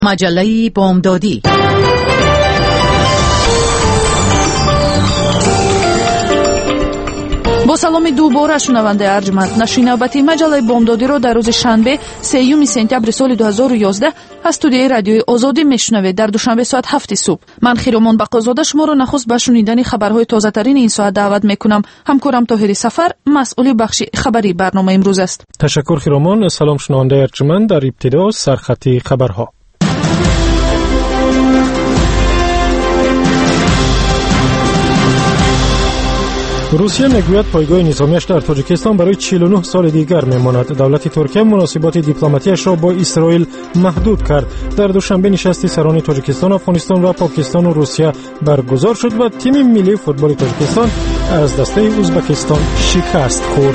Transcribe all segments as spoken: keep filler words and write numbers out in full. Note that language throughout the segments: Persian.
مجله بامدادی. با سلام دوباره شنونده ارجمند، نشر نوبتی مجله بامدادیро дар рӯзи шанбе سеюми сентябри соли дуҳазору ёздаҳ аз студияи радиои озодӣ мешунавед. дар душанбе соат ҳафти субҳ ман Хиромон Бақозода шуморо нахуст ба шунидани хабарҳои тозатарини ин соат даъват мекунам. ҳамкорам Тоҳири Сафар масъули бахши хабари барнома имрӯз аст. ташаккур Хиромон. салом шунавандаи арҷманд. дар ибтидо сархати хабарҳо. روسیه میگوید پایگاه نظامیش در تاجیکستان برای چهل و نه سال دیگر میماند. دولت ترکیه مناسبات دیپلماتیش را با اسرائیل محدود کرد. در دوشنبه نشستی سران تاجیکستان، افغانستان و پاکستان و روسیه برگزار شد و تیم ملی فوتبال تاجیکستان از دسته ازبکستان شکست خورد.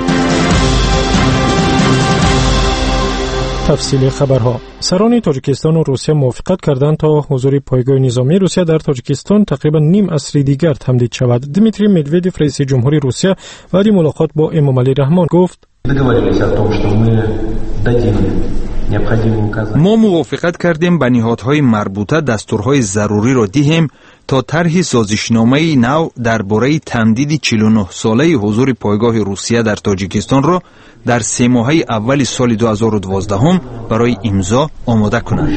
تفصیل خبرها. سران تاجیکستان و روسیه موافقت کردند تا حضور پایگاه نظامی روسیه در تاجیکستان تقریبا نیم عصر دیگر تمدید شود. دمیتری مدودوف رئیس جمهوری روسیه بعد ملاقات با امامعلی رحمان گفت: ما موافقت کردیم به نهادهای مربوطه دستورهای ضروری را دهیم تا طرح سازشنامه نو درباره تمدید چهل و نه ساله حضور پایگاه روسیه در تاجیکستان را در سه ماهه اول سال دو هزار و دوازده برای امضا آماده کنند.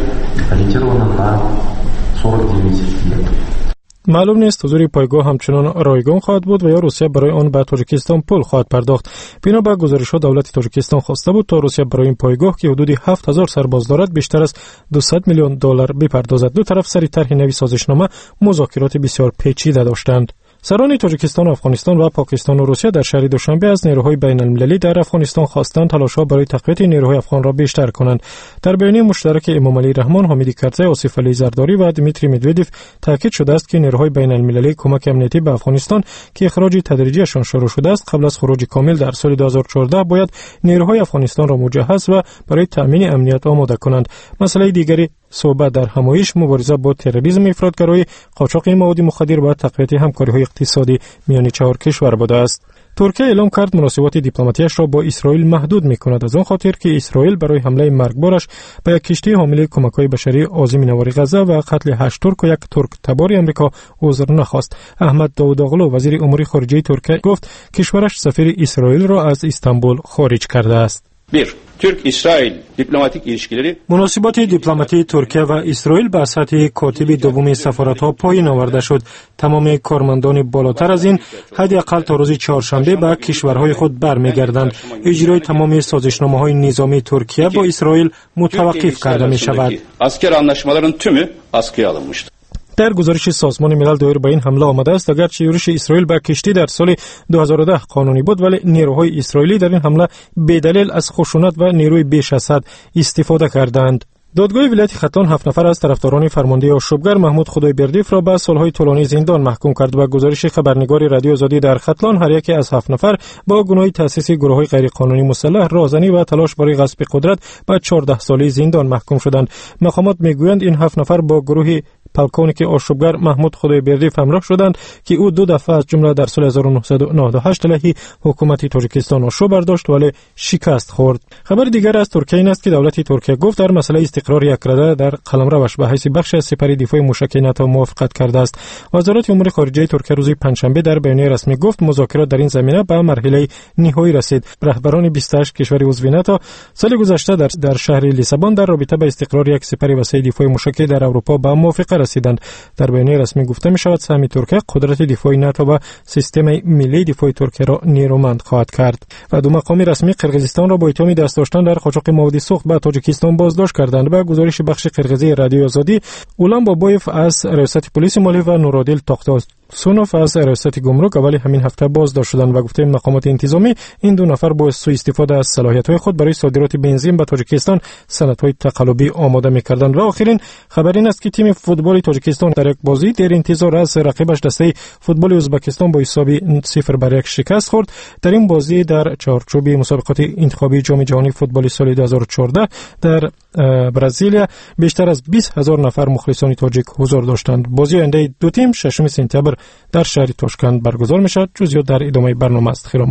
معلوم نیست حضور پایگاه همچنان رایگان خواهد بود و یا روسیه برای آن به تاجیکستان پول خواهد پرداخت. بنا به گزارش‌ها دولت تاجیکستان خواسته بود تا روسیه برای این پایگاه که حدود هفت هزار سرباز دارد بیشتر از دویست میلیون دلار بپردازد. دو طرف سری طرح نوی سازشنامه مذاکرات بسیار پیچیده داشتند. سران تاجیکستان، افغانستان و پاکستان و روسیه در شهر دوشنبه از نیروهای بین المللی در افغانستان خواستند تلاش‌ها برای تقویت نیروهای افغان را بیشتر کنند. در بیانیه مشترک امامعلی رحمان، حامد کرزی، آصف علی زرداری و دمیتری مدودوف تاکید شده است که نیروهای بین المللی کمک امنیتی به افغانستان که اخراج تدریجیشان شروع شده است قبل از خروج کامل در سال دو هزار و چهارده باید نیروهای افغانستان را مجهز و برای تامین امنیت آماده کنند. مسئله دیگری صحبت در همایش مبارزه با تروریسم، افراطگرایی، قاچاق مواد مخدر و تقویت همکاری‌های اقتصادی میان چهار کشور بوده است. ترکیه اعلام کرد مناسبات دیپلماتیش را با اسرائیل محدود می‌کند از آن خاطر که اسرائیل برای حمله مرگبارش به یک کشتی حامل کمک‌های بشری عازم نوار غزه و قتل هشت ترک و یک ترک تبار آمریکا عذر نخواست. احمد داوداغلو وزیر امور خارجه ترکیه گفت کشورش سفیر اسرائیل را از استانبول خارج کرده است. bir Türk-İsrail diplomatik ilişkileri مناسبات دیپلماتی ترکیه و اسرائیل به سطح کاتب دوم سفارت‌ها پایین آورده شد. تمام کارمندان بالاتر از این حداقل تا روز چهارشنبه به کشورهای خود برمیگردند. اجرای تمام سازشنامه‌های نظامی ترکیه با اسرائیل متوقف کرده می‌شود. asker anlaşmaların tümü askıya alınmıştır. در گزارش سازمان ملل دایر به این حمله آمده است اگرچه یورش اسرائیل به کشتی در سال دو هزار و ده قانونی بود ولی نیروهای اسرائیلی در این حمله بدلیل از خشونت و نیروی بیش از حد استفاده کردند. دادگاه ولایت ختان هفت نفر از طرفداران فرمانده آشوبگر محمود خدایبردیف را به سالهای طولانی زندان محکوم کرد. و گزارش خبرنگار رادیو آزادی در ختلان هر یکی از هفت نفر با گناه تأسیس گروه‌های غیرقانونی مسلح، رازنی و تلاش برای غصب قدرت به چهارده ساله زندان محکوم شدند. مقامات میگویند این هفت نفر با گروه پلکونیک آشوبگر محمود خدایبردیف همراه شدند که او دو دفعه از جمله در سال هزار و نهصد و نود و هشت علیه حکومت تاجیکستان آشوب برداشت ولی شکست خورد. خبر دیگر از ترکیه این است که دولت ترکیه گفت در مسئله استقرار یکرده در قلمروش به حیث بخش از سپاه دفاع موشکی ناتو موافقت کرده است. وزارت امور خارجه ترکیه روز پنجشنبه در بیانیه رسمی گفت مذاکرات در این زمینه به مرحله نهایی رسید. رهبران بیست و هشت کشور عضو ناتو سال گذشته در در شهر لیسابون در رابطه با استقرار یک سپاه وسیع دفاع موشکی در اروپا به موافقت رسیدند. در بیانیه رسمی گفته می شود سهم ترکیه قدرت دفاعی ناتو و سیستم ملی دفاع ترکیه را نیرومند خواهد کرد. و دو مقام رسمی قرقیزستان را با اتهام دست داشتن در قاچاق مواد سوخت به تاجیکستان بازداشت کردند. به گزارش بخش قرقیزی رادیو آزادی اولان بابایف از ریاست پلیس مالی و نورادیل تاختاس سونوف از ریاست گمرک اولی همین هفته بازداشت شدند و گفته مقامات انتظامی این دو نفر با سوء استفاده از صلاحیت‌های خود برای صادرات بنزین به تاجیکستان سندهای تقلبی آماده می‌کردند. و آخرین خبر این است که تیم فوتبال تاجیکستان در یک بازی در انتظار از رقیبش دسته فوتبال ازبکستان با حساب صفر بر یک شکست خورد. در این بازی در چارچوب مسابقات انتخابی جام جهانی فوتبال سال دو هزار و چهارده در برزیلیا بیشتر از بیست هزار نفر مخلصان تاجیک حضور داشتند. بازی آینده دو تیم ششم سپتامبر در شهر تاشکند برگزار می‌شود. جزئیات در ادامه برنامه است. خیرمان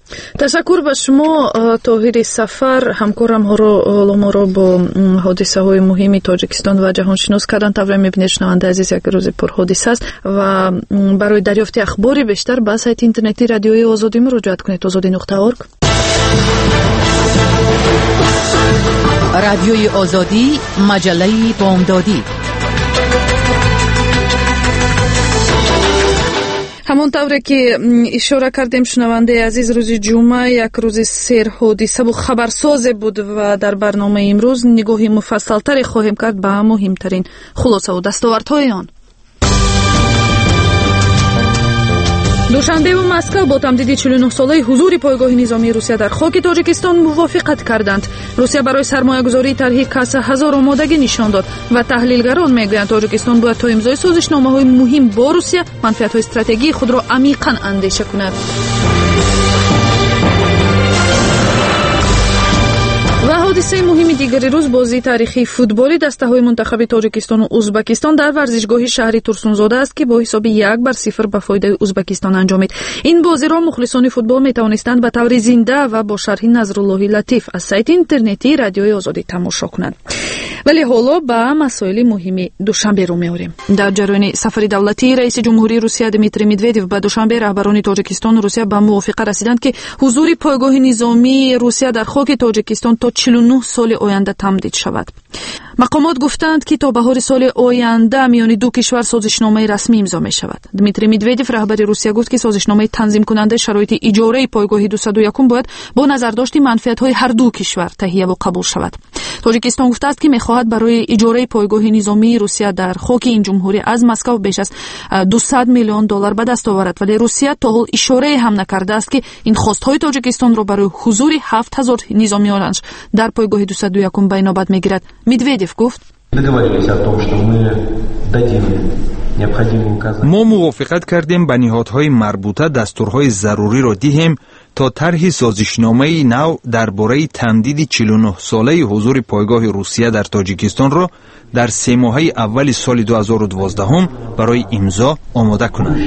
ташаккур ба шумо тоҳири сафар. ҳамкорам ҳоломоро бо ҳодисаҳои муҳими тоҷикистон ва ҷаҳоншинос кардан. тавре мебинед шунавандаи азиз, як рӯзи пурҳодиса аст ва барои дарёфти ахбори бештар ба сайти интернети радиои озодӣ муроҷиат кунед. озодӣ нуқта орг. радиои озодӣ, маҷаллаи бомдодӣ. ҳамон тавре ки ишора кардем, шунавандаи азиз, рӯзи ҷумъа як рӯзи серҳодисаву хабарсозе буд ва дар барномаи имрӯз нигоҳи муфассалтаре хоҳем кард ба муҳимтарин хулосаву дастовардҳои он. душанбеву Москва бо тамдиди чилу нӯҳ солаи ҳузури пойгоҳи низомии Русия дар хоки Тоҷикистон мувофиқат карданд. Русия барои сармоягузории тарҳи Каса ҳазор омодагӣ нишон дод ва таҳлилгарон мегӯянд Тоҷикистон бояд то имзои созишномаҳои муҳим бо Русия манфиатҳои стратегии худро амиқан андеша кунад. ва ҳодисаи муҳими дигари рӯз, бозии таърихии футболи дастаҳои мунтахаби Тоҷикистону Узбекистон дар варзишгоҳи шаҳри Турсунзода аст ки бо ҳисоби як бар сифр ба фоидаи Узбекистон анҷомид. ин бозиро мухлисони футбол метавонистанд ба таври зинда ва бо шарҳи Назруллоҳи Латиф аз сайти интернетии радиои Озодӣ тамошо кунанд. вале ҳоло ба масоили муҳими душанбе рӯ меорем. дар ҷараёни сафари давлатии раиси ҷумҳурии Русия Дмитрий Медведев ба душанбе раҳбарони Тоҷикистону Русия ба мувофиқа расиданд ки ҳузури пойгоҳи низомии Русия дар хоки Тоҷикистон то чилу нӯҳ соли оянда тамдид шавад. мақомот гуфтанд ки то баҳори соли оянда миёни ду кишвар созишномаи расмӣ имзо мешавад. Дмитрий Медведев, раҳбари Русия, гуфт ки созишномаи танзимкунандаи шароити иҷораи пойгоҳи дусаду якум бояд бо назардошти манфиатҳои ҳарду кишвар таҳияву қабул шавад. Тоҷикистон гуфтааст ки мехоҳад барои иҷораи пойгоҳи низомии Русия дар хоки ин ҷумҳурӣ аз Москва беш аз дусад миллион доллар ба даст оварад, вале Русия то ҳол ишорае ҳам накардааст ки ин хостҳои Тоҷикистонро барои ҳузури ҳафт ҳазор низомиёнаш дар пойгоҳи дусаду якум ба инобат мегирад. Медведев гуфт: мо мувофиқат кардем ба ниҳодҳои марбута дастурҳои заруриро диҳем то тарҳи созишномаи нав дар бораи тамдиди чилу нӯҳ солаи ҳузури пойгоҳи Русия дар Тоҷикистонро дар се моҳаи аввали соли ду ҳазору дувоздаҳум барои имзо омода кунанд.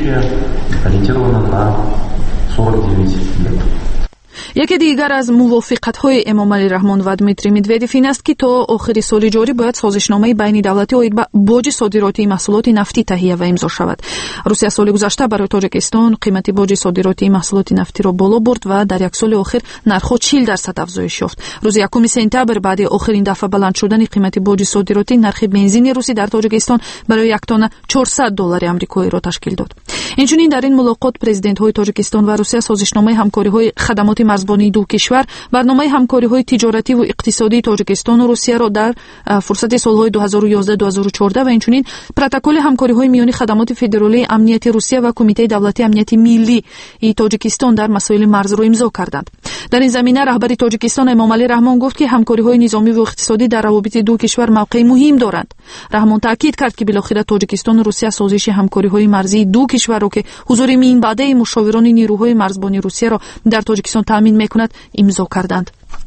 яке дигар аз мувофиқатҳои Эмомалӣ Раҳмон ва Дмитрий Медведев ин аст ки то охири соли ҷорӣ бояд созишномаи байни давлатӣ оид ба боҷи содиротии маҳсулоти нафтӣ таҳия ва имзо шавад. Русия соли гузашта барои Тоҷикистон қимати боҷи содиротии маҳсулоти нафтиро боло бурд ва дар як соли охир нархҳо чил дарсад афзоиш ёфт. рӯзи якуми сентябр, баъди охирин дафъа баланд шудани қимати боҷи содиротӣ, нархи бензини русӣ дар Тоҷикистон барои як тонна чорсад доллари амрикоиро ташкил дод. инчунин дар ин мулоқот президентҳои Тоҷикистон ва Русия созишномаи ҳамкориҳои хадамоти марзбонии ду кишвар, барномаи ҳамкориҳои тиҷоративу иқтисодии Тоҷикистону Русияро дар фурсати солҳои ду ҳазору ёздаҳ ду ҳазору чордаҳ ва инчунин протоколи ҳамкориҳои миёни хадамоти федералии амнияти Русия ва Кумитаи давлатии амнияти миллии Тоҷикистон дар масоили марзро имзо карданд. дар ин замина раҳбари Тоҷикистон Эмомалӣ Раҳмон гуфт ки ҳамкориҳои низомиву иқтисодӣ дар равобити ду кишвар мавқеи муҳим доранд. Раҳмон таъкид кард ки билохира Тоҷикистону Русия созиши ҳамкориҳои марзии ду кишварро ки ҳузури минбаъдаи мушовирони нирӯҳои марзбони Русияро дар Тоҷикистон таъмин мекунад имзо карданд.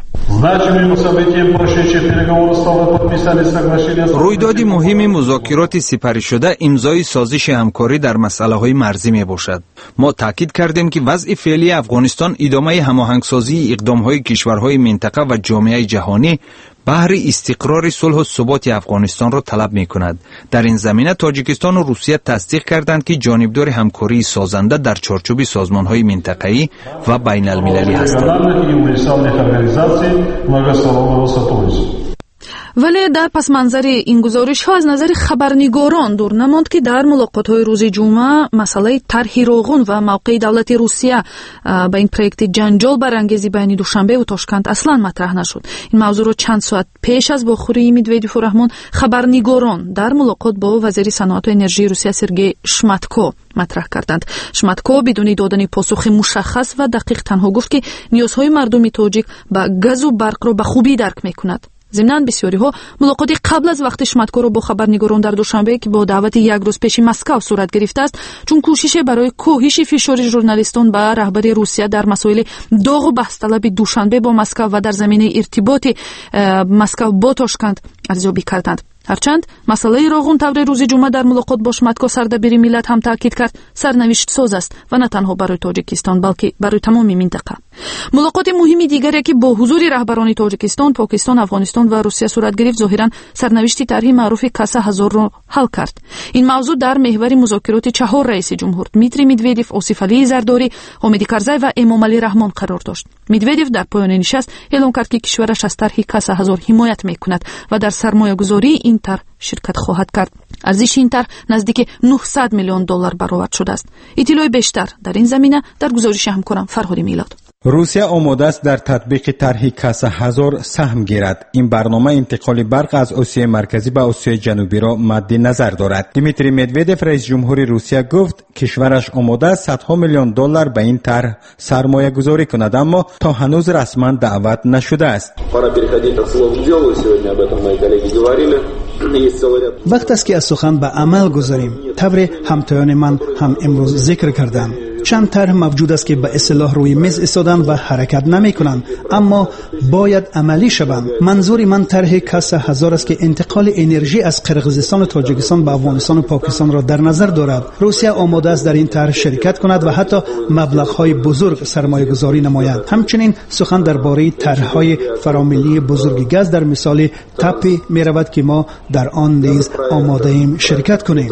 рӯйдоди муҳими музокироти сипаришуда имзои созиши ҳамкорӣ дар масъалаҳои марзӣ мебошад. мо таъкид кардем ки вазъи феълии Афғонистон идомаи ҳамоҳангсозии иқдомҳои кишварҳои минтақа ва ҷомеаи ҷаҳонӣ баҳри истиқрори сулҳу суботи Афғонистонро талаб мекунад. дар ин замина Тоҷикистону Русия тасдиқ карданд ки ҷонибдори ҳамкории созанда дар чорчӯби созмонҳои минтақаӣ ва байналмилалӣ ҳастанд. вале дар пасманзари ин гузоришҳо аз назари хабарнигорон дур намонд ки дар мулоқотҳои рӯзи ҷумъа масъалаи тарҳи Роғун ва мавқеи давлати Русия ба ин проекти ҷанҷол барангези байни Душанбеву Тошканд аслан матраҳ нашуд. ин мавзӯъро чанд соат пеш аз вохӯрии Медведеву Раҳмон хабарнигорон дар мулоқот бо вазири саноату энержии Русия Сергей Шматко матраҳ карданд. Шматко бидуни додани посухи мушаххас ва дақиқ танҳо гуфт ки ниёзҳои мардуми тоҷик ба газу барқро ба хубӣ дарк мекунад. зимнан бисёриҳо мулоқоти қабл аз вақти Шматкоро бо хабарнигорон дар Душанбе ки бо даъвати як рӯз пеши Москав сурат гирифтааст, чун кӯшише барои коҳиши фишори журналистон ба раҳбари Русия дар масоили доғу баҳсталаби Душанбе бо Москав ва дар заминаи иртиботи Москав бо Тошканд арзёбӣ карданд. ҳарчанд масъалаи Роғун таври рӯзи ҷумъа дар мулоқот бо Шматко сардабири миллат ҳам таъкид кард сарнавиштсоз аст ва на танҳо барои Тоҷикистон, балки барои тамоми минтақа. мулоқоти муҳими дигаре ки бо ҳузури раҳбарони тоҷикистон, покистон, афғонистон ва русия сурат гирифт, зоҳиран сарнавишти тарҳи маъруфи каса ҳазорро ҳал кард. ин мавзӯъ дар меҳвари музокироти чаҳор раиси ҷумҳур Дмитрий Медведев, Осиф Алии Зардорӣ, Ҳомиди Карзай ва Эмомалӣ Раҳмон қарор дошт. Медведев дар поёни нишаст эълон кард, ки кишвараш аз тарҳи каса ҳазор ҳимоят мекунад ва дар сармоягузории ин тарҳ ширкат хоҳад кард. арзиши ин тарҳ наздики нӯҳсад миллион доллар баровард шудааст. иттилои бештар дар ин замина дар гузориши ҳамкорам Фарҳоди Милод. روسیه آماده است در تطبیق طرح کاسه هزار سهم گیرد. این برنامه انتقال برق از آسیای مرکزی به آسیای جنوبی را مد نظر دارد. دیمیتری مدودف رئیس جمهوری روسیه گفت کشورش آماده است صدها میلیون دلار به این طرح سرمایه گذاری کند، اما تا هنوز رسما دعوت نشده است. وقت است که از سخن به عمل گذاریم. طبر همتایان من هم امروز ذکر کردند. چند طرح موجود است که به اصطلاح روی میز ایستادن و حرکت نمی کنند، اما باید عملی شوند. منظور من طرح کاسه هزار است که انتقال انرژی از قرقیزستان و تاجیکستان به افغانستان و پاکستان را در نظر دارد. روسیه آماده است در این طرح شرکت کند و حتی مبلغ‌های بزرگ سرمایه گذاری نماید. همچنین سخن درباره طرح‌های فراملی بزرگ گاز در مثال تپی می رود که ما در آن نیز آماده ایم شرکت کنیم.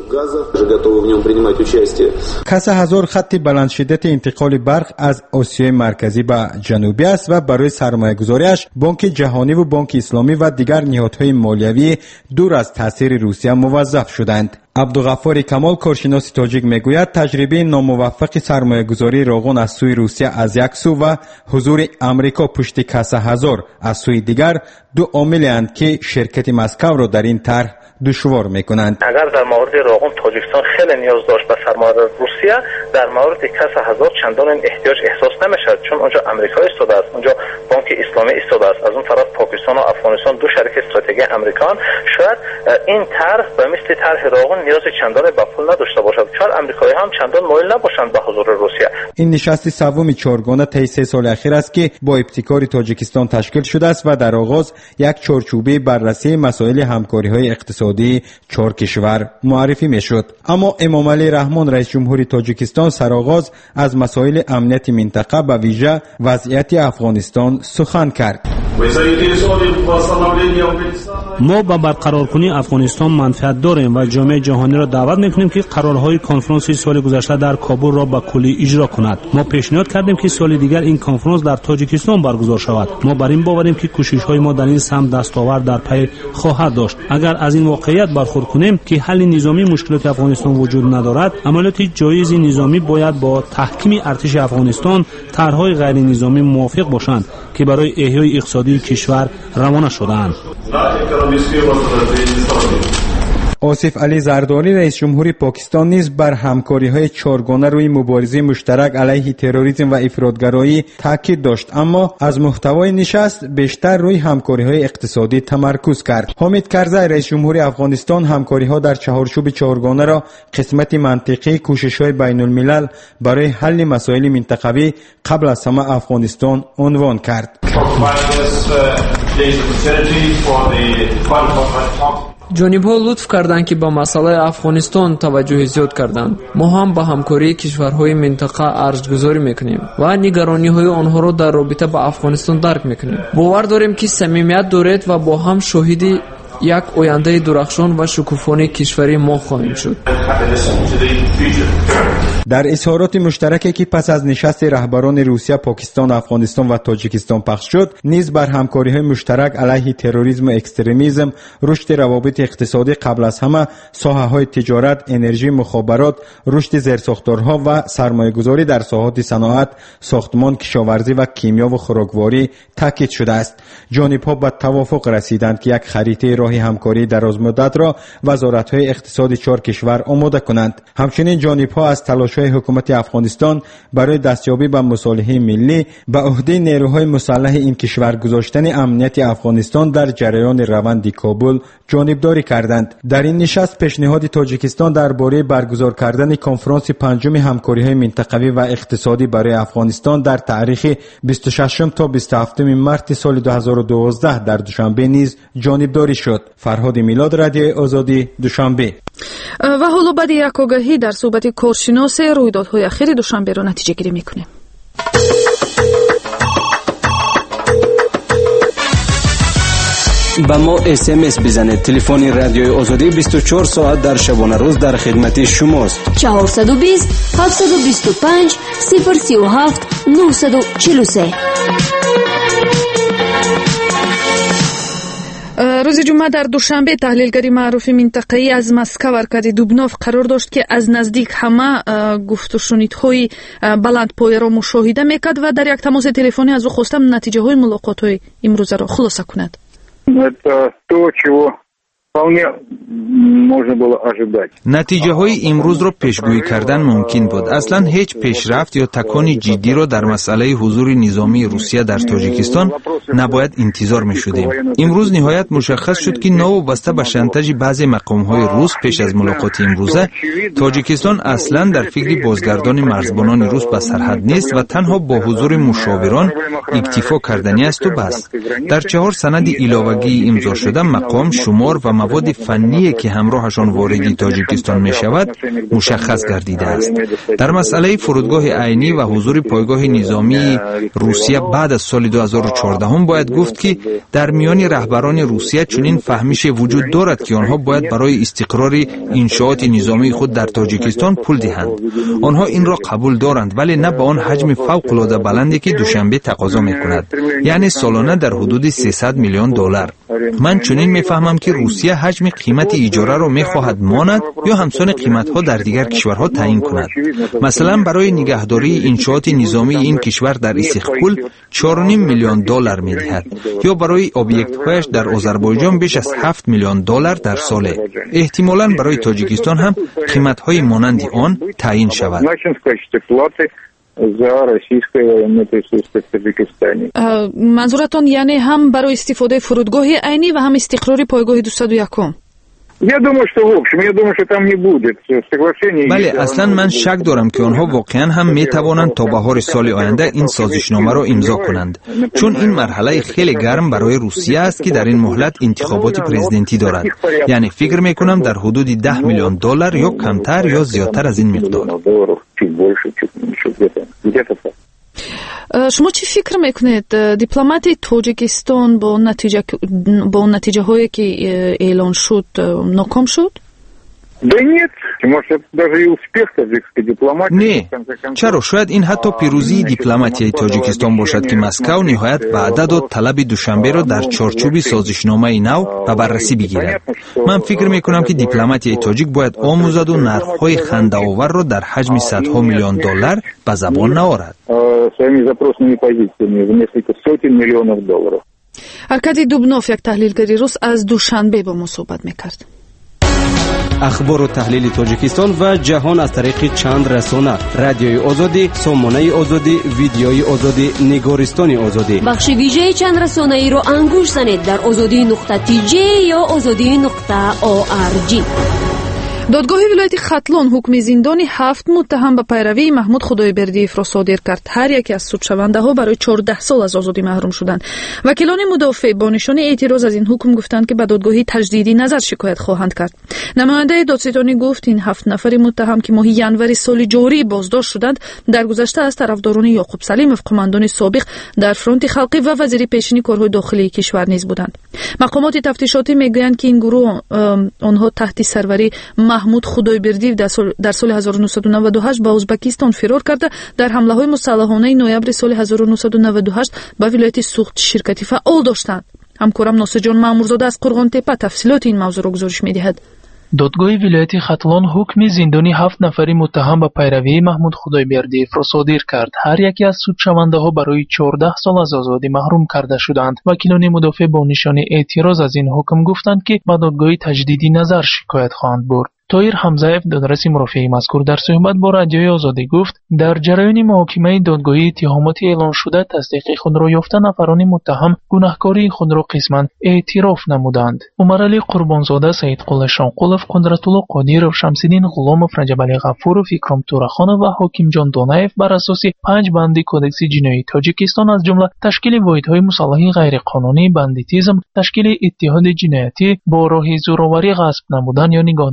کاسه هزار خط بلند شدت انتقال برق از آسیای مرکزی به جنوبی است و برای سرمایه گذاریش بانک جهانی و بانک اسلامی و دیگر نهادهای مالیوی دور از تاثیر روسیه موظف شدند. عبدالغفار کمال کارشناس تاجیک میگوید تجربه ناموفق سرمایه گذاری روغن از سوی روسیه از یک سو و حضور امریکا پشت کاسه هزار از سوی دیگر دو عاملند که شرکت مسکو را در این طرح دشوار میکنند. اگر در مورد روغن تاجیکستان خیلی نیاز داشت به سرمایه روسیه، در مورد کاسه هزار چندان این احتیاج احساس نمیشد، چون اونجا امریکا ایستاده است، اونجا بانک اسلامی ایستاده است، از اون طرف پاکستان و افغانستان دو شریک استراتژیک امریکان. شاید این طرح به مثل طرح روغن نیاز چندان به پول نداشته باشد، چون امریکایی هم چندان مایل نباشند به حضور روسیه. این نشست سوم چهارگانه طی سه سال اخیر است که با ابتکار تاجیکستان تشکیل شده است و در آغاز یک چارچوبه بررسی مسائل همکاری‌های اقتصادی چهار کشور معرفی میشد. اما امامعلی رحمان رئیس جمهوری تاجیکستان سرآغاز از مسائل امنیت منطقه و ویژه وضعیت افغانستان سخن کرد. ما با برقرارکنی افغانستان منفعت داریم و جامعه جهانی را دعوت میکنیم که قرارهای کنفرانس سال گذشته در کابل را به کلی اجرا کند. ما پیشنهاد کردیم که سال دیگر این کنفرانس در تاجیکستان برگزار شود. ما بر این باوریم که کوشش‌های ما در این سمت دستاورد در پی خواهد داشت. اگر از این واقعیت برخورد کنیم که حل نظامی مشکلات افغانستان وجود ندارد، عملیات جایز نظامی باید با تحکیم ارتش افغانستان طرح‌های غیر نظامی موافق باشند که برای احیای اقتصادی کشور روانه شده‌اند. آصف علی زرداری رئیس جمهوری پاکستان نیز بر همکاری‌های چهارگانه روی مبارزه مشترک علیه تروریسم و افراطگرایی تاکید داشت، اما از محتوای نشست بیشتر روی همکاری‌های اقتصادی تمرکز کرد. حامد کرزی رئیس جمهوری افغانستان همکاری‌ها در چهارچوب چهارگانه را قسمت منطقی کوشش‌های بین‌الملل برای حل مسائل منطقوی قبل از همه افغانستان عنوان کرد. ҷонибҳо лутф карданд ки ба масъалаи афғонистон таваҷҷӯҳи зиёд карданд. мо ҳам ба ҳамкории кишварҳои минтақа арзгузорӣ мекунем ва нигарониҳои онҳоро дар робита ба афғонистон дарк мекунем. бовар дорем ки самимият доред ва бо ҳам шоҳиди як ояндаи дурахшон ва шукуфони кишвари мо хоҳем шуд. در اظهارات مشترکی که پس از نشست رهبران روسیه، پاکستان، افغانستان و تاجیکستان پخش شد، نیز بر همکاری‌های مشترک علیه تروریسم و اکستریمیسم، رشد روابط اقتصادی قبل از همه ساحه‌های تجارت، انرژی، مخابرات، رشد زیرساختارها و سرمایه‌گذاری در ساحات صنعت، ساختمان، کشاورزی و کیمیا و خوراکواری تاکید شده است. جانب‌ها به توافق رسیدند که یک خریطه راه همکاری درازمدت را وزارت‌های اقتصادی چهار کشور آماده کنند. همچنین جانب‌ها از تلاش‌های حکومت افغانستان برای دستیابی به مصالحه ملی به عهده نیروهای مسلح این کشور گذاشتن امنیت افغانستان در جریان روند کابل جانبداری کردند. در این نشست پیشنهاد تاجیکستان درباره برگزار کردن کنفرانس پنجم همکاری‌های منطقوی و اقتصادی برای افغانستان در تاریخ بیست و ششم تا بیست و هفتم مارس سال دو هزار و دوازده در دوشنبه نیز جانبداری شد. فرهاد میلاد، رادیو آزادی، دوشنبه. و حالا بعد یک آگاهی در صحبت کارشناس رویدادهای اخیر دوشنبه را نتیجه گیری میکنیم. با ما اس ام اس بزنید. تلفن رادیوی آزادی بیست و چهار ساعت در شبانه روز در خدمت شماست. چهارصد و بیست هفتصد و بیست و پنج صفر سی و هفت نهصد و چهل و سه. روز جمعه در دوشنبه تحلیلگری معروف منطقه‌ای از مسکو ارکادی دوبنوف قرار داشت که از نزدیک همه گفت و شنیدهای بلندپایه را مشاهده میکرد و در یک تماس تلفنی از او خواستم نتیجه های ملاقات امروز را خلاصه کند. نتیجه های امروز را پیشگویی کردن ممکن بود. اصلا هیچ پیشرفت یا تکان جدی را در مسئله حضور نظامی روسیه در تاجیکستان نباید انتظار می شدیم. امروز نهایت مشخص شد که نوابسته به شانتاژ بعضی مقام های روس پیش از ملاقات امروزه، تاجیکستان اصلا در فکر بازگردان مرزبانان روس به سرحد نیست و تنها با حضور مشاوران اکتفا کردنی است و بس. در چهار سند علاوگی امضا شده مقام شمار و مواد فنی که همراهشان وارد تاجیکستان می شود مشخص گردیده است. در مسئله فرودگاه عینی و حضور پایگاه نظامی روسیه بعد از سال دو هزار و چهارده هم باید گفت که در میان رهبران روسیه چنین فهمیش وجود دارد که آنها باید برای استقرار انشاءات نظامی خود در تاجیکستان پول دهند. آنها این را قبول دارند ولی نه به آن حجم فوق العاده بلندی که دوشنبه تقاضا می کند، یعنی سالانه در حدود سیصد میلیون دلار. من چنین میفهمم که روسیه حجم قیمت اجاره را میخواهد ماند یا همسان قیمتها در دیگر کشورها تعیین کند. مثلا برای نگهداری انشاءات نظامی این کشور در اسیخپول چهار و نیم میلیون دلار میدهد یا برای اوبیکت هایش در آذربایجان بیش از هفت میلیون دلار در سال. احتمالاً برای تاجیکستان هم قیمتهای مانند آن تعیین شود. منظورتان یعنی هم برای استفاده فرودگاه عینی و هم استقرار پایگاه دویست و یک. بله، اصلا من شک دارم که آنها واقعا هم می توانند تا بهار سال آینده این سازشنامه را امضا کنند، چون این مرحله خیلی گرم برای روسیه است که در این مهلت انتخابات پرزیدنتی دارد. یعنی فکر می کنم در حدود ده میلیون دلار یا کمتر یا زیادتر از این مقدار. شما چی فکر میکنید دیپلمات تاجیکستان با نتیجه با نتیجه هایی که اعلان شد ناکام شد؟ نه، چرا؟ شاید این حتی پیروزی دیپلماتیای تاجیکستان باشد که مسکو نهایت وعده داد طلب دوشنبه را در چارچوب سازشنامه نو و بررسی بگیرد. من فکر میکنم که دیپلماتیای تاجیک باید آموزد و نرخ‌های خنده‌آور را در حجم صدها میلیون دلار به زبان نآورد. ارکادی دوبنوف، یک تحلیلگری روس، از دوشنبه با ما صحبت میکرد. اخبار و تحلیل تاجیکستان و جهان از طریق چند رسانه: رادیوی آزادی، سامانه آزادی، ویدیوی آزادی، نگارستان آزادی. بخش ویژه چند رسانه ای را انگوش زنید در آزادی نقطه تی جی یا آزادی نقطه او آر جی. دادگاه ولایت ختلان حکم زندانی هفت متهم به پیروی محمود خدایبردیف را صادر کرد. هر یکی از سودشونده ها برای چهارده سال از آزادی محروم شدند. وکیلان مدافع با نشان اعتراض از این حکم گفتند که به دادگاه تجدیدی نظر شکایت خواهند کرد. نماینده دادستانی گفت این هفت نفر متهم که ماه ینوری سال جاری بازداشت شدند در گذشته از طرفداران یعقوب سلیموف، قماندان سابق در فرانت خلقی و وزیر پیشین کارهای داخلی کشور نیز بودند. مقامات تفتیشاتی میگویند که این گروه آنها تحت سروری محمود خدایبردیف در سال, در سال هزار و نهصد و نود و هشت به ازبکستان فرار کرده در حمله‌های مسلحانه نوامبر سال هزار و نهصد و نود و هشت به ولایت سوخت شرکتی فعال داشتند. همکارم ناصر جان مامورزاده از قرغان تپه تفصیلات این موضوع را گزارش می‌دهد. دادگاه ولایت ختلان حکم زندانی هفت نفری متهم به پیروی محمود خدایبردیف را صادر کرد. هر یکی از سودشونده‌ها برای چهارده سال از آزادی محروم کرده شدند. وکیلان مدافع با نشان اعتراض از این حکم گفتند که به دادگاه تجدیدی نظر شکایت خواهند برد. طاهر حمزه‌اف، دادرس مرافعه مذکور، در صحبت با رادیوی آزادی گفت در جریان محاکمه دادگاهی اتهامات اعلان شده تصدیق خود را یافته نفران متهم گناهکاری خود را قسماً اعتراف نمودند. عمرعلی قربانزاده، سیدقل شانقلوف، قدرت‌الله قادرов، شمس‌الدین غلامov، رجبعلی غفورov، اکرام تورخانov و حاکم جان دونایف بر اساس پنج بند کدکس جنایی تاجیکستان از جمله تشکیل واحدهای مسلح غیرقانونی، بندیتیزم، تشکیل اتحاد جنایتی با راه زوراوری، غصب نمودن یا نگاه داشتن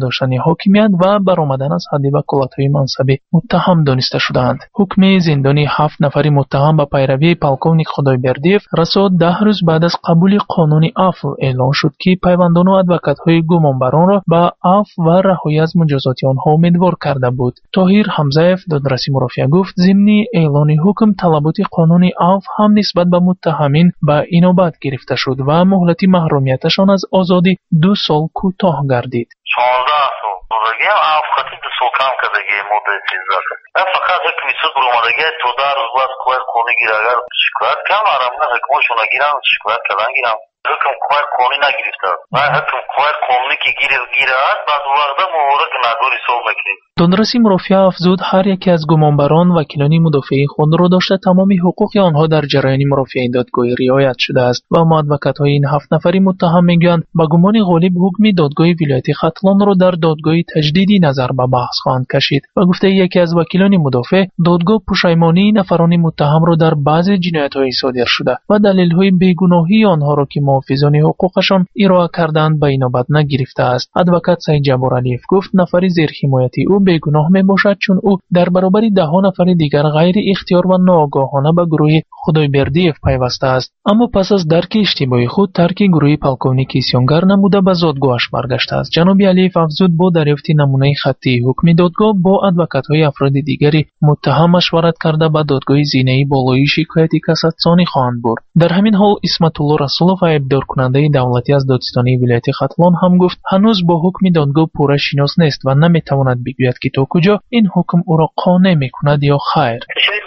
حاکمیت و برآمدن از حد وکالت‌های منصبی متهم دانسته شدند. حکم زندانی هفت نفری متهم به پیروی پالکونیک خدایبردیف رسا ده روز بعد از قبول قانون عفو اعلان شد که پیوندان و ادوکات‌های گمانبران را به عفو و رهایی از مجازات آنها امیدوار کرده بود. طاهر حمزه‌یف دادرسی مرافعه گفت ضمن اعلان حکم طلبات قانون عفو هم نسبت به متهمین به اینابت گرفته شد و مهلت محرومیتشان از آزادی دو سال کوتاه گردید. شانزده سال روزگی هم عفو خطی دو سال کم کردگی مدت سیزده سال. فقط حکمی سود برآمدگی تو در روز بعد کوه قانونی گیر اگر شکایت کم آرام نه حکمشون گیرن شکایت کردن گیرن حکم کوه قانونی نگرفته و حکم کوه قانونی که گیر گیره است بعد وقتا مورد نداری سال بکنید. دادرسی مرافعه افزود هر یکی از گمانبران وکیلان مدافع خود را داشته تمام حقوق آنها در جریان مرافعه دادگاهی رعایت شده است و ادوکات‌های این هفت نفری متهم میگویند با گمان غالب حکم دادگاه ولایت ختلان را در دادگاه تجدیدی نظر به بحث خواهند کشید و گفته یکی از وکیلان مدافع دادگاه پشیمانی نفران متهم را در بعضی جنایت‌های صادر شده و دلیل‌های بیگناهی آنها را که محافظان حقوقشان ارائه کردند به اینابت نگرفته است. ادوکات سعید جبارعلیف گفت نفری زیر حمایت او بیگناه می باشد چون او در برابر ده نفر دیگر غیر اختیار و ناآگاهانه به گروه خدایبردیف پیوسته است، اما پس از درک اشتباهی خود ترک گروه پالکونیک اسیانگر نموده به زادگاهش برگشته است. جناب علیف افزود با دریافت نمونه خطی حکم دادگاه با ادوکات‌های افراد دیگری متهم مشورت کرده به دادگاه زینه‌ای بالایی شکایت کاساسیونی خواهند برد. در همین حال اسمت الله رسولов ایبدار کننده دولتی از دادستانی ولایت ختلان هم گفت هنوز با حکم دادگاه پوره شناس نیست و نمیتواند بگوید که تا کجا این حکم او را قانع میکند یا خیر.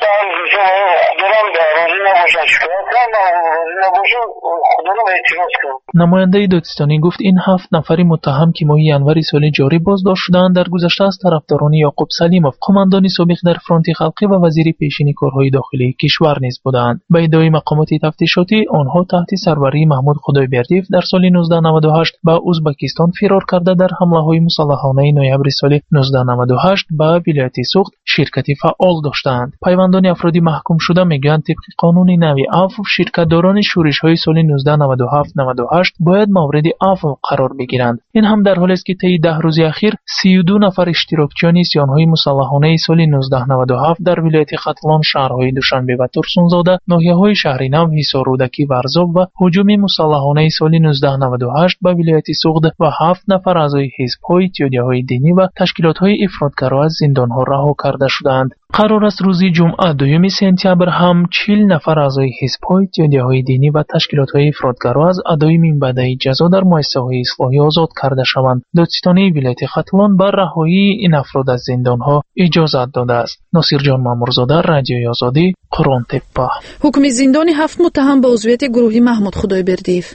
نماینده دادستانی گفت این هفت نفری متهم که ماه ینوری سال جاری بازداشت شدند در گذشته از طرفداران یعقوب سلیموف قماندان سابق در فرانت خلقی و وزیر پیشین کارهای داخلی کشور نیز بودند. به ادعای مقامات تفتیشاتی آنها تحت سروری محمود خدایبردیف در سال نوزده نود و هشت به ازبکستان فرار کرده در حمله‌های مسلحانه نوامبر سال نوزده نود و هشت به ولایت سوخت شرکتی فعال داشتند. پیوندان افرادی محکوم شده میگویند طبق قانون نوی عفو شرکت‌داران شورش‌های سال نوزده نود و هفت نود و هشت باید مورد عفو قرار بگیرند. این هم در حالی است که طی ده روز اخیر سی و دو نفر اشتراکچیان اسیان‌های مسلحانه سال نوزده نود و هفت در ولایت ختلان، شهرهای دوشنبه و ترسونزاده، ناحیه‌های شهرینو، حصار رودکی و ارزاب و هجوم مسلحانه سال نوزده نود و هشت به ولایت سوخت و هفت نفر اعضای حزب‌های اتحادیه‌های دینی و تشکیلات‌های افراطگرا از زندان‌ها رها کرده شدند. قرار است روز جمعه دوم سپتامبر هم چهل نفر اعضای حزب‌های اتحادیه‌های دینی و تشکیلات‌های افراطگرا از ادای منبعه جزا در مؤسسه‌های اصلاحی آزاد کرده شوند. دادستانی ولایت ختلان بر رهایی این افراد از زندان‌ها اجازه داده است. ناصر جان مامورزاده، رادیوی آزادی، قرون تپه. حکم زندان هفت متهم به عضویت گروه محمود خدایبردیف.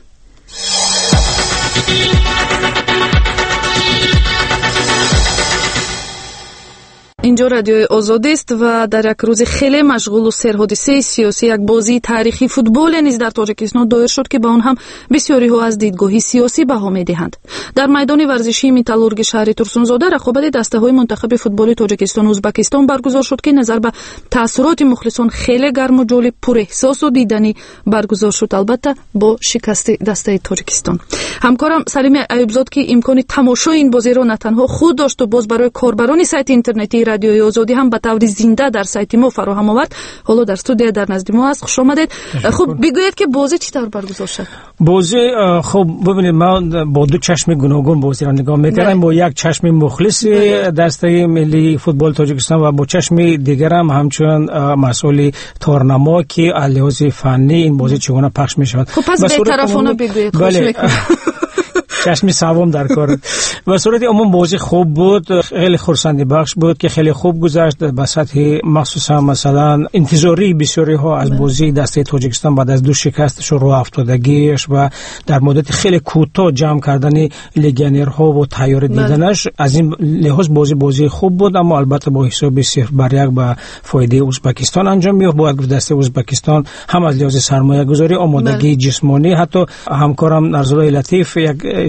اینجا رادیوی آزادی است و در یک روز خیلی مشغول و سرحادثه سیاسی یک بازی تاریخی فوتبال نیز در تاجیکستان دایر شد که با آن هم بسیاری ها از دیدگاه سیاسی بها می‌دهند. در میدان ورزشی متالورگ شهر ترسونزاده رقابت دسته‌های منتخب فوتبال تاجیکستان و ازبکستان برگزار شد که نظر به تاثیرات مخلصان خیلی گرم و جالب، پر احساس و دیدنی برگزار شد، البته با شکست دسته تاجیکستان. همکارم سلیم ایوبزاد که امکان تماشای این بازی را نه تنها خود داشت و باز برای کاربران سایت اینترنتی رادیوی آزادی هم به طور زنده در سایت ما فراهم آورد. حالا در استودیو در نزد ما است. خوش آمدید. خب بگویید که بازی چطور برگزار شد؟ بازی خب ببینید من با دو چشم گوناگون بازی را نگاه می‌کردم، با یک چشم مخلص دسته ملی فوتبال تاجیکستان و با چشم دیگر هم همچون مسئول تورنما که لحاظ فنی این بازی چگونه پخش می‌شود. خب پس به طرفانه بگویید. خوش می‌کنم. چشمی سوم در کار. به صورت عموم بازی خوب بود، خیلی خرسندی بخش بود که خیلی خوب گذشت. به سطح مخصوصا مثلا انتظاری بسیاری ها از بازی دسته تاجیکستان بعد از دو شکستش و راه افتادگیش و در مدت خیلی کوتاه جمع کردن لگنرها و تیار دیدنش، از این لحاظ بازی بازی خوب بود، اما البته با حساب صفر بر یک به فایده ازبکستان انجام می‌یافت. باید دسته ازبکستان هم از لحاظ سرمایه گذاری، آمادگی جسمانی، حتی همکارم نرزالای لطیف یک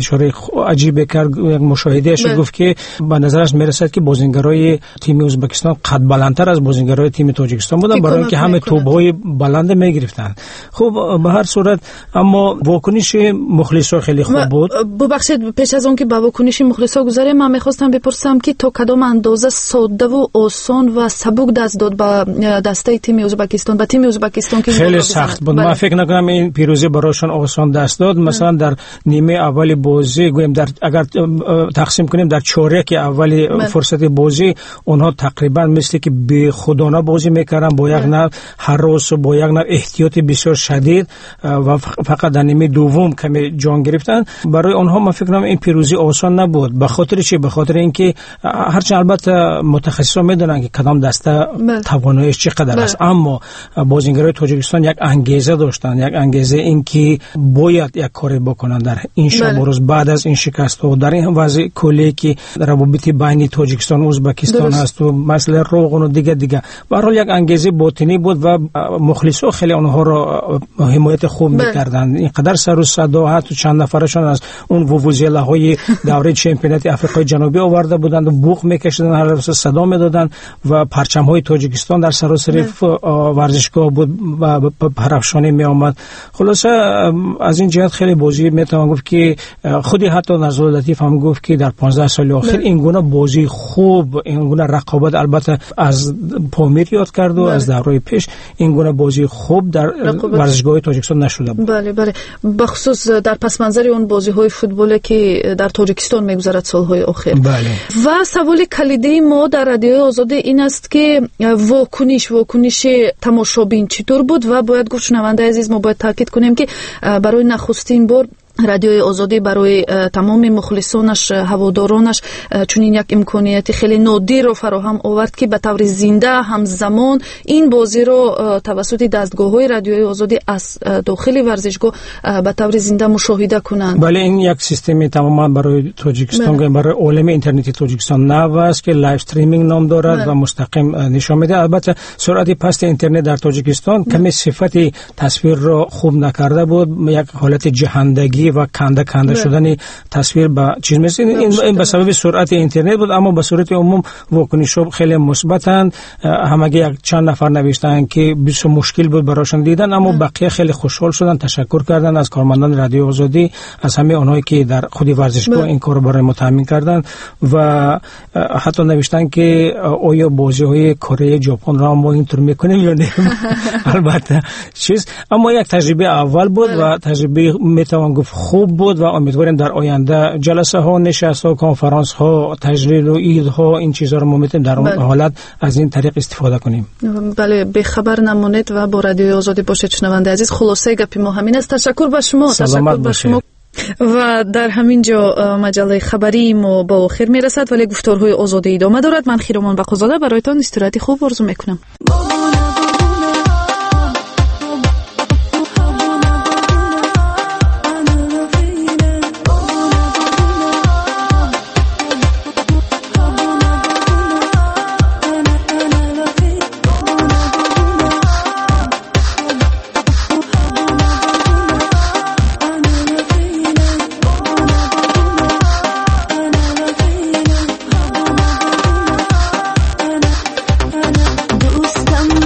اشاره عجیبی کرد، یک مشاهدهش گفت که به نظرش میرسد که بازیگرای تیم ازبکستان قد بلندتر از بازیگرای تیم تاجیکستان بودن برای اینکه همه توپ‌های بلند میگرفتن. خب به هر صورت اما واکنش مخلصا خیلی خوب بود. ببخشید پیش از اون که با واکنش مخلصا گذاریم، من میخواستم بپرسم که تا کدام اندازه ساده و آسان و سبک دست داد به دسته تیم ازبکستان، به تیم ازبکستان که خیلی سخت بود. من فکر نکنم این پیروزی براشون آسان دست داد. مثلا در نیمه اول بازی گویم در اگر تقسیم کنیم در چهارک اول فرصت بازی اونها تقریبا مثل که به خودانه بازی میکردن با یک نوع هراس و با یک نوع احتیاط بسیار شدید و فقط در نیمه دوم کمی جان گرفتن. برای اونها من فکر کنم این پیروزی آسان نبود. به خاطر چی؟ به خاطر اینکه هرچند البته متخصصا میدونن که کدام دسته تواناییش چقدر است، اما بازیگرای تاجیکستان یک انگیزه داشتن، یک انگیزه این که باید یک کاری بکنن در این شب و روز بعد از این شکست و در این وضع کلی که روابط بین تاجیکستان و ازبکستان هست و مسئله روغن و دیگه دیگه. به هر حال یک انگیزه باطنی بود و مخلصا خیلی اونها را حمایت خوب میکردن. اینقدر سر و صدا حتی چند نفرشون از اون وووزیلا های دوره چمپیونات آفریقای جنوبی آورده بودند و بوق میکشیدن، هر روز صدا میدادن و پرچم های تاجیکستان در سراسر ورزشگاه بود و پرافشانی می آمد. خلاصه از این جهت خیلی بازی میتونم گفت که خودی حتی نزول لطیف هم گفت که در پانزده سال اخیر این گونه بازی خوب، این گونه رقابت البته از پامیر یاد کرد و از دوره پیش این گونه بازی خوب در ورزشگاه تاجیکستان نشده بود. بله بله، بخصوص در پس منظر اون بازی های فوتبالی که در تاجیکستان میگذرد سالهای اخیر. بله. و سوال کلیدی ما در رادیو آزادی این است که واکنش واکنش تماشابین چطور بود و باید گفت شنونده عزیز ما باید تاکید کنیم که برای نخستین بار رادیوی آزادی برای تمام مخلصانش، هوادارانش چنین یک امکانیت خیلی نادر رو فراهم آورد که به طور زنده همزمان این بازی رو توسط دستگاه‌های رادیوی آزادی از داخل ورزشگاه به طور زنده مشاهده کنند. بله، این یک سیستمی تماما برای تاجیکستان بله. برای عالم اینترنتی تاجیکستان نو است که لایو استریمینگ نام دارد بله. و مستقیم نشان میده. البته سرعت پست اینترنت در تاجیکستان بله. کمی صفت تصویر رو خوب نکرده بود، یک حالت جهندگی و کنده کنده شدن تصویر با چیز مثل این, این به سبب سرعت اینترنت بود، اما به صورت عموم واکنش‌ها خیلی مثبتند. همگی یک چند نفر نوشتن که بسیار مشکل بود براشون دیدن، اما بقیه خیلی خوشحال شدن، تشکر کردن از کارمندان رادیو آزادی، از همه اونایی که در خودی ورزشگاه این کارو برای ما تامین کردن و حتی نوشتن که آیا بازی‌های کره ژاپن را ما اینطور می‌کنیم یا نه. البته چیز اما یک تجربه اول بود و تجربه میتوان گفت خوب بود و امیدواریم در آینده جلسه ها، نشست ها، کنفرانس ها، تجلیل و عید ها این چیزا رو ما میتونیم در اون حالت از این طریق استفاده کنیم. بله، به خبر نمونید و با رادیو آزادی باشید شنونده عزیز. خلاصه گپی ما همین است. تشکر به شما. تشکر به شما. و در همین جا مجله خبری ما با آخر میرسد، ولی گفتارهای آزادی ادامه دارد. من خیرمان بقازاده برایتان استراحت خوب آرزو میکنم. دوستم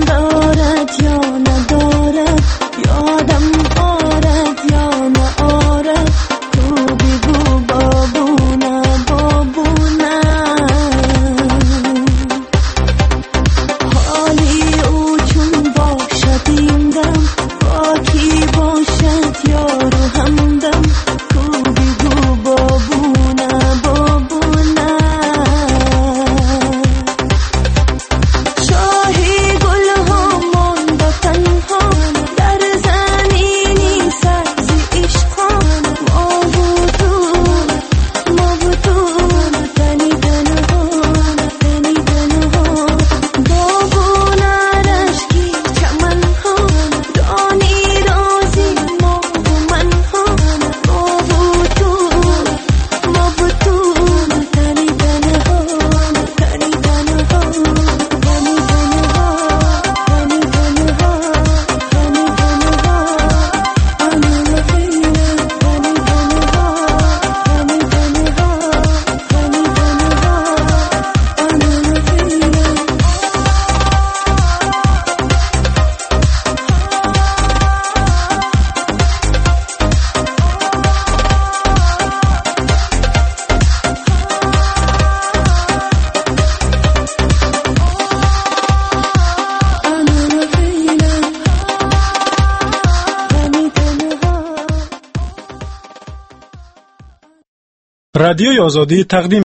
رادیوی آزادی تقدیم